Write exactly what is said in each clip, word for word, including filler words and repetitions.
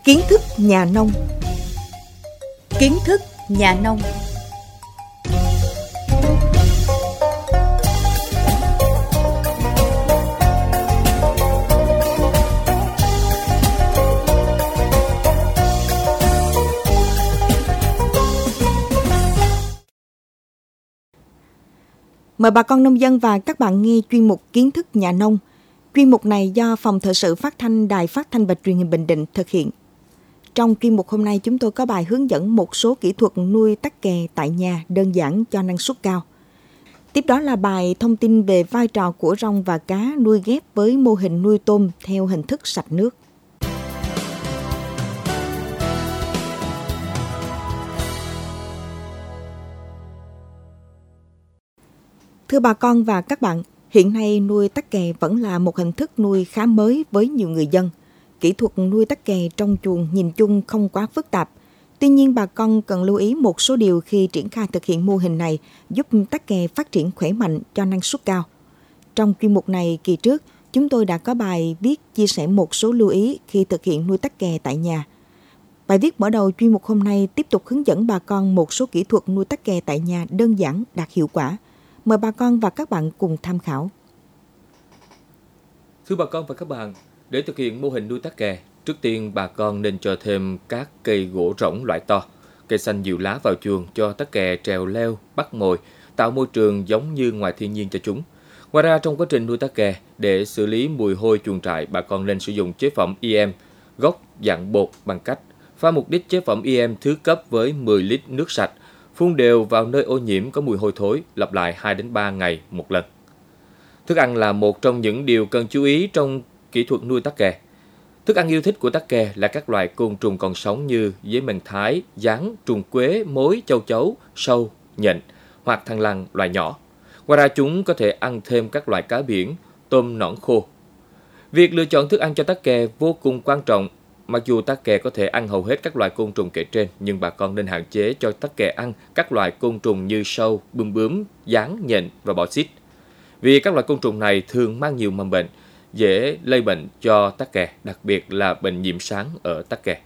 Kiến thức nhà nông. Kiến thức nhà nông. Mời bà con nông dân và các bạn nghe chuyên mục Kiến thức nhà nông. Chuyên mục này do Phòng Thời sự Phát thanh Đài Phát thanh và Truyền hình Bình Định thực hiện. Trong chuyên mục hôm nay chúng tôi có bài hướng dẫn một số kỹ thuật nuôi tắc kè tại nhà đơn giản cho năng suất cao. Tiếp đó là bài thông tin về vai trò của rong và cá nuôi ghép với mô hình nuôi tôm theo hình thức sạch nước. Thưa bà con và các bạn, hiện nay nuôi tắc kè vẫn là một hình thức nuôi khá mới với nhiều người dân. Kỹ thuật nuôi tắc kè trong chuồng nhìn chung không quá phức tạp. Tuy nhiên bà con cần lưu ý một số điều khi triển khai thực hiện mô hình này giúp tắc kè phát triển khỏe mạnh cho năng suất cao. Trong chuyên mục này kỳ trước, chúng tôi đã có bài viết chia sẻ một số lưu ý khi thực hiện nuôi tắc kè tại nhà. Bài viết mở đầu chuyên mục hôm nay tiếp tục hướng dẫn bà con một số kỹ thuật nuôi tắc kè tại nhà đơn giản đạt hiệu quả. Mời bà con và các bạn cùng tham khảo. Thưa bà con và các bạn, để thực hiện mô hình nuôi tắc kè, trước tiên bà con nên cho thêm các cây gỗ rỗng loại to, cây xanh nhiều lá vào chuồng cho tắc kè trèo leo, bắt mồi, tạo môi trường giống như ngoài thiên nhiên cho chúng. Ngoài ra, trong quá trình nuôi tắc kè, để xử lý mùi hôi chuồng trại, bà con nên sử dụng chế phẩm i em, gốc dạng bột bằng cách pha một lít chế phẩm i em thứ cấp với mười lít nước sạch, phun đều vào nơi ô nhiễm có mùi hôi thối, lặp lại hai đến ba ngày một lần. Thức ăn là một trong những điều cần chú ý trong kỹ thuật nuôi tắc kè. Thức ăn yêu thích của tắc kè là các loài côn trùng còn sống như dế mèn Thái, gián, trùng quế, mối, châu chấu, sâu, nhện hoặc thằn lằn loài nhỏ. Ngoài ra chúng có thể ăn thêm các loài cá biển, tôm nõn khô. Việc lựa chọn thức ăn cho tắc kè vô cùng quan trọng. Mặc dù tắc kè có thể ăn hầu hết các loài côn trùng kể trên, nhưng bà con nên hạn chế cho tắc kè ăn các loài côn trùng như sâu, bươm bướm, gián, nhện và bọ xít. Vì các loài côn trùng này thường mang nhiều mầm bệnh, dễ lây bệnh cho tắc kè, đặc biệt là bệnh nhiễm sáng ở tắc kè.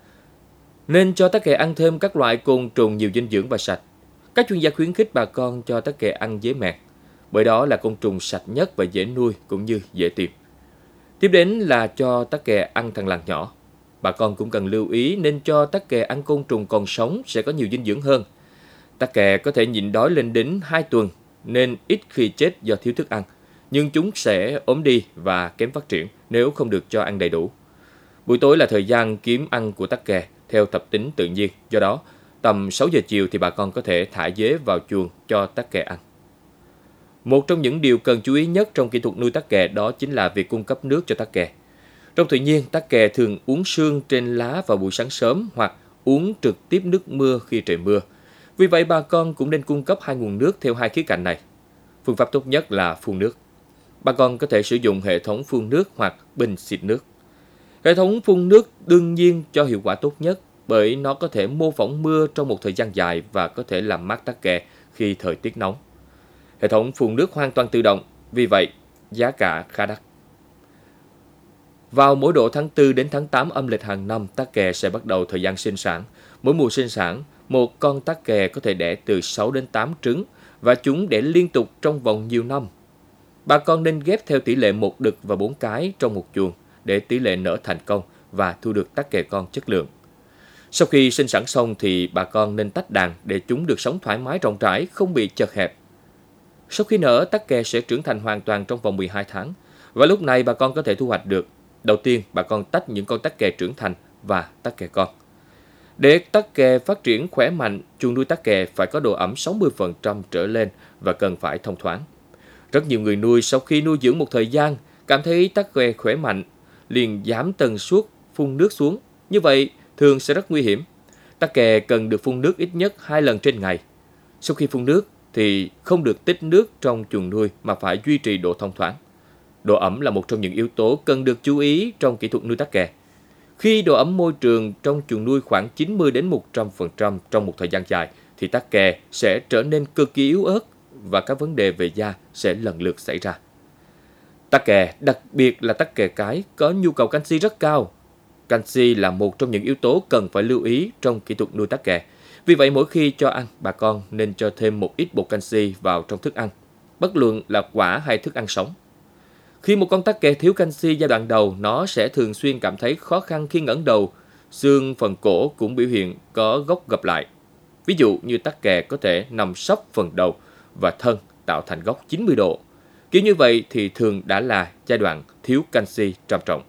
Nên cho tắc kè ăn thêm các loại côn trùng nhiều dinh dưỡng và sạch. Các chuyên gia khuyến khích bà con cho tắc kè ăn dế mèn, bởi đó là côn trùng sạch nhất và dễ nuôi cũng như dễ tìm. Tiếp đến là cho tắc kè ăn thằn lằn nhỏ. Bà con cũng cần lưu ý nên cho tắc kè ăn côn trùng còn sống sẽ có nhiều dinh dưỡng hơn. Tắc kè có thể nhịn đói lên đến hai tuần nên ít khi chết do thiếu thức ăn, nhưng chúng sẽ ốm đi và kém phát triển nếu không được cho ăn đầy đủ. Buổi tối là thời gian kiếm ăn của tắc kè theo tập tính tự nhiên, do đó tầm sáu giờ chiều thì bà con có thể thả dế vào chuồng cho tắc kè ăn. Một trong những điều cần chú ý nhất trong kỹ thuật nuôi tắc kè đó chính là việc cung cấp nước cho tắc kè. Trong tự nhiên, tắc kè thường uống sương trên lá vào buổi sáng sớm hoặc uống trực tiếp nước mưa khi trời mưa. Vì vậy, bà con cũng nên cung cấp hai nguồn nước theo hai khía cạnh này. Phương pháp tốt nhất là phun nước. Bà con có thể sử dụng hệ thống phun nước hoặc bình xịt nước. Hệ thống phun nước đương nhiên cho hiệu quả tốt nhất bởi nó có thể mô phỏng mưa trong một thời gian dài và có thể làm mát tắc kè khi thời tiết nóng. Hệ thống phun nước hoàn toàn tự động, vì vậy giá cả khá đắt. Vào mỗi độ tháng tư đến tháng tám âm lịch hàng năm, tắc kè sẽ bắt đầu thời gian sinh sản. Mỗi mùa sinh sản, một con tắc kè có thể đẻ từ sáu đến tám trứng và chúng đẻ liên tục trong vòng nhiều năm. Bà con nên ghép theo tỷ lệ một đực và bốn cái trong một chuồng để tỷ lệ nở thành công và thu được tắc kè con chất lượng. Sau khi sinh sản xong thì bà con nên tách đàn để chúng được sống thoải mái rộng rãi, không bị chật hẹp. Sau khi nở, tắc kè sẽ trưởng thành hoàn toàn trong vòng mười hai tháng và lúc này bà con có thể thu hoạch được. Đầu tiên, bà con tách những con tắc kè trưởng thành và tắc kè con. Để tắc kè phát triển khỏe mạnh, chuồng nuôi tắc kè phải có độ ẩm sáu mươi phần trăm trở lên và cần phải thông thoáng. Rất nhiều người nuôi sau khi nuôi dưỡng một thời gian cảm thấy tắc kè khỏe mạnh, liền giảm tần suất phun nước xuống. Như vậy thường sẽ rất nguy hiểm. Tắc kè cần được phun nước ít nhất hai lần trên ngày. Sau khi phun nước thì không được tích nước trong chuồng nuôi mà phải duy trì độ thông thoáng. Độ ẩm là một trong những yếu tố cần được chú ý trong kỹ thuật nuôi tắc kè. Khi độ ẩm môi trường trong chuồng nuôi khoảng chín mươi đến một trăm phần trăm trong một thời gian dài thì tắc kè sẽ trở nên cực kỳ yếu ớt và các vấn đề về da sẽ lần lượt xảy ra. Tắc kè, đặc biệt là tắc kè cái, có nhu cầu canxi rất cao. Canxi là một trong những yếu tố cần phải lưu ý trong kỹ thuật nuôi tắc kè. Vì vậy, mỗi khi cho ăn, bà con nên cho thêm một ít bột canxi vào trong thức ăn, bất luận là quả hay thức ăn sống. Khi một con tắc kè thiếu canxi giai đoạn đầu, nó sẽ thường xuyên cảm thấy khó khăn khi ngẩng đầu. Xương phần cổ cũng biểu hiện có góc gập lại. Ví dụ như tắc kè có thể nằm sấp phần đầu và thân tạo thành góc chín mươi độ. Kiểu như vậy thì thường đã là giai đoạn thiếu canxi trầm trọng.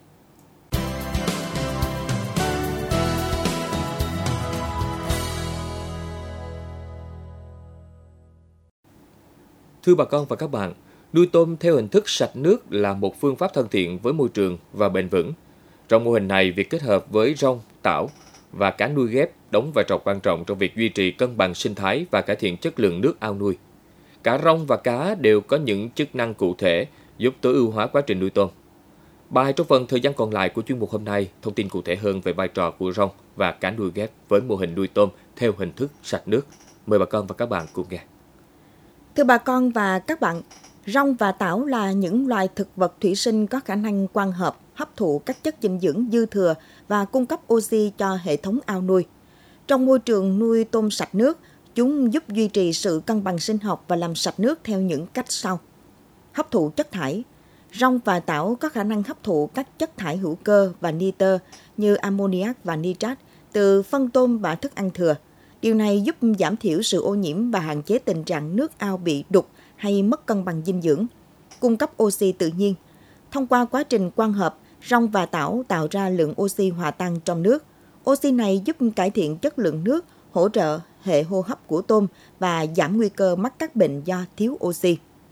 Thưa bà con và các bạn, nuôi tôm theo hình thức sạch nước là một phương pháp thân thiện với môi trường và bền vững. Trong mô hình này, việc kết hợp với rong, tảo và cá nuôi ghép đóng vai trò quan trọng trong việc duy trì cân bằng sinh thái và cải thiện chất lượng nước ao nuôi. Cả rong và cá đều có những chức năng cụ thể giúp tối ưu hóa quá trình nuôi tôm. Bài trong phần thời gian còn lại của chuyên mục hôm nay thông tin cụ thể hơn về vai trò của rong và cá nuôi ghép với mô hình nuôi tôm theo hình thức sạch nước. Mời bà con và các bạn cùng nghe. Thưa bà con và các bạn, rong và tảo là những loài thực vật thủy sinh có khả năng quang hợp, hấp thụ các chất dinh dưỡng dư thừa và cung cấp oxy cho hệ thống ao nuôi. Trong môi trường nuôi tôm sạch nước, chúng giúp duy trì sự cân bằng sinh học và làm sạch nước theo những cách sau. Hấp thụ chất thải. Rong và tảo có khả năng hấp thụ các chất thải hữu cơ và nitơ như ammoniac và nitrat từ phân tôm và thức ăn thừa. Điều này giúp giảm thiểu sự ô nhiễm và hạn chế tình trạng nước ao bị đục hay mất cân bằng dinh dưỡng. Cung cấp oxy tự nhiên. Thông qua quá trình quang hợp, rong và tảo tạo ra lượng oxy hòa tan trong nước. Oxy này giúp cải thiện chất lượng nước, hỗ trợ hệ hô hấp của tôm và giảm nguy cơ mắc các bệnh do thiếu oxy.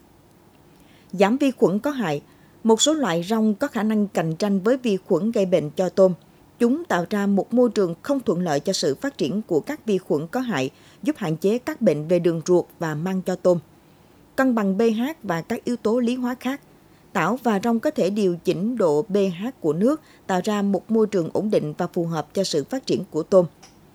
Giảm vi khuẩn có hại. Một số loại rong có khả năng cạnh tranh với vi khuẩn gây bệnh cho tôm. Chúng tạo ra một môi trường không thuận lợi cho sự phát triển của các vi khuẩn có hại, giúp hạn chế các bệnh về đường ruột và mang cho tôm. Cân bằng pH và các yếu tố lý hóa khác. Tảo và rong có thể điều chỉnh độ pH của nước, tạo ra một môi trường ổn định và phù hợp cho sự phát triển của tôm.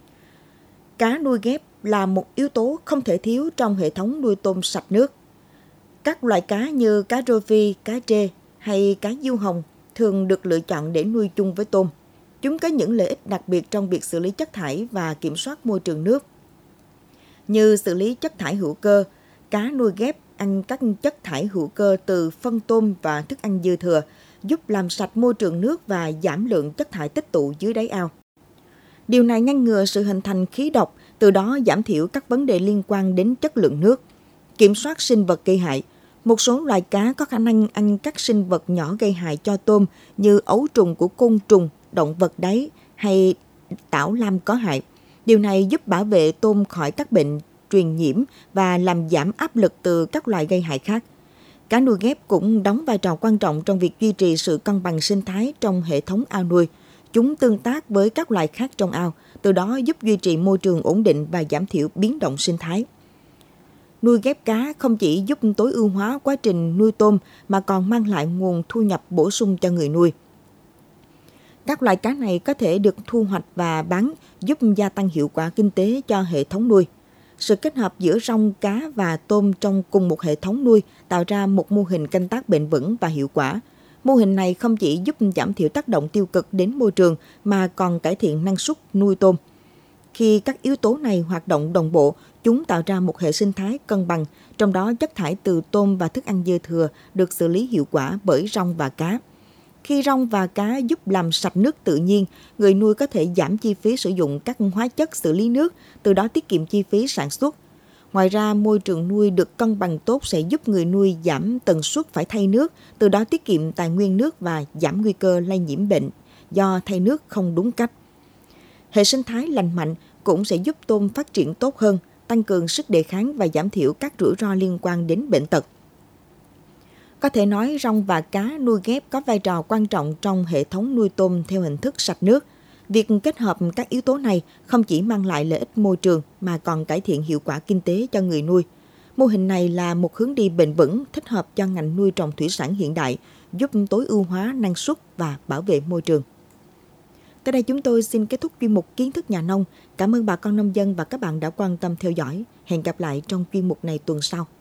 Cá nuôi ghép là một yếu tố không thể thiếu trong hệ thống nuôi tôm sạch nước. Các loại cá như cá rô phi, cá trê hay cá diêu hồng thường được lựa chọn để nuôi chung với tôm. Chúng có những lợi ích đặc biệt trong việc xử lý chất thải và kiểm soát môi trường nước. Như xử lý chất thải hữu cơ, cá nuôi ghép ăn các chất thải hữu cơ từ phân tôm và thức ăn dư thừa, giúp làm sạch môi trường nước và giảm lượng chất thải tích tụ dưới đáy ao. Điều này ngăn ngừa sự hình thành khí độc, từ đó giảm thiểu các vấn đề liên quan đến chất lượng nước. Kiểm soát sinh vật gây hại. Một số loài cá có khả năng ăn các sinh vật nhỏ gây hại cho tôm như ấu trùng của côn trùng, động vật đáy hay tảo lam có hại. Điều này giúp bảo vệ tôm khỏi các bệnh truyền nhiễm và làm giảm áp lực từ các loài gây hại khác. Cá nuôi ghép cũng đóng vai trò quan trọng trong việc duy trì sự cân bằng sinh thái trong hệ thống ao nuôi. Chúng tương tác với các loài khác trong ao, từ đó giúp duy trì môi trường ổn định và giảm thiểu biến động sinh thái. Nuôi ghép cá không chỉ giúp tối ưu hóa quá trình nuôi tôm mà còn mang lại nguồn thu nhập bổ sung cho người nuôi. Các loài cá này có thể được thu hoạch và bán, giúp gia tăng hiệu quả kinh tế cho hệ thống nuôi. Sự kết hợp giữa rong, cá và tôm trong cùng một hệ thống nuôi tạo ra một mô hình canh tác bền vững và hiệu quả. Mô hình này không chỉ giúp giảm thiểu tác động tiêu cực đến môi trường mà còn cải thiện năng suất nuôi tôm. Khi các yếu tố này hoạt động đồng bộ, chúng tạo ra một hệ sinh thái cân bằng, trong đó chất thải từ tôm và thức ăn dư thừa được xử lý hiệu quả bởi rong và cá. Khi rong và cá giúp làm sạch nước tự nhiên, người nuôi có thể giảm chi phí sử dụng các hóa chất xử lý nước, từ đó tiết kiệm chi phí sản xuất. Ngoài ra, môi trường nuôi được cân bằng tốt sẽ giúp người nuôi giảm tần suất phải thay nước, từ đó tiết kiệm tài nguyên nước và giảm nguy cơ lây nhiễm bệnh do thay nước không đúng cách. Hệ sinh thái lành mạnh cũng sẽ giúp tôm phát triển tốt hơn, tăng cường sức đề kháng và giảm thiểu các rủi ro liên quan đến bệnh tật. Có thể nói rong và cá nuôi ghép có vai trò quan trọng trong hệ thống nuôi tôm theo hình thức sạch nước. Việc kết hợp các yếu tố này không chỉ mang lại lợi ích môi trường mà còn cải thiện hiệu quả kinh tế cho người nuôi. Mô hình này là một hướng đi bền vững, thích hợp cho ngành nuôi trồng thủy sản hiện đại, giúp tối ưu hóa năng suất và bảo vệ môi trường. Tới đây chúng tôi xin kết thúc chuyên mục Kiến thức nhà nông. Cảm ơn bà con nông dân và các bạn đã quan tâm theo dõi. Hẹn gặp lại trong chuyên mục này tuần sau.